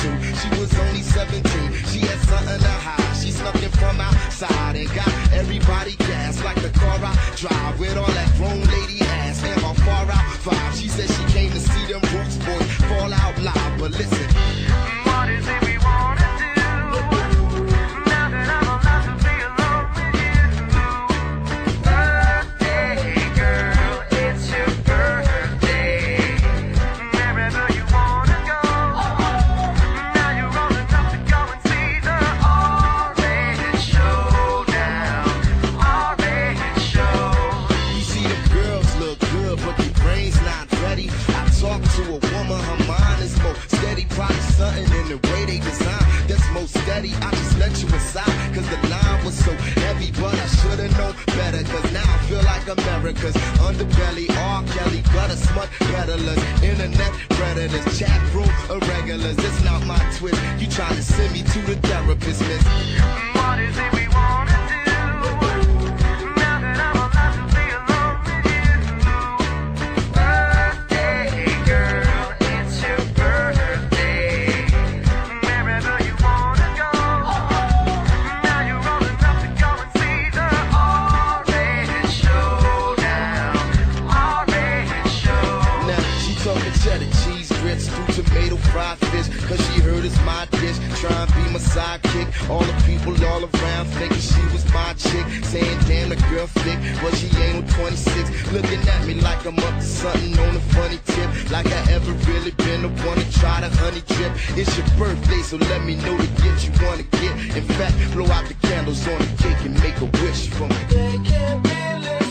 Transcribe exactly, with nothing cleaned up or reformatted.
too. She was only seventeen, she had something to hide. She snuck in from outside and got everybody gassed like the car I drive with all that grown lady ass and my far out vibe. She said she came to see them Roots boys fall out loud, but listen. What is it we wanna do? Now that I'm allowed to be alone with you. Birthday girl, it's your birthday. Wherever you wanna go. Now you're old enough to go and see the orange showdown. Orange show. You see the girls look good, but the brain's not ready. I talk to a woman, her mind is more steady. Probably something in the way they design that's more steady. I just let you aside, cause the line was so heavy. But I should've known better, cause now I feel like America's underbelly. R. Kelly, gutter smut peddlers, internet predators, chat room irregulars. It's not my twist. You trying to send me to the therapist, miss. What is it we wanna do? Now that I'm allowed to be alone with you. Birthday girl, it's your birthday. Wherever you wanna go. Now you're old enough to go and see the orange showdown. Orange show. Now she talking cheddar cheese, grits, through tomato fried fish, cause she heard it's my dish. Try and be my sidekick. All the people all around thinking she was my chick. Saying damn, the girl thick, but she ain't no twenty-six. Looking at me like I'm up to something on a funny tip. Like I ever really been the one to try the honey drip. It's your birthday, so let me know the gift you wanna get. In fact, blow out the candles on the cake and make a wish for me. They can't believe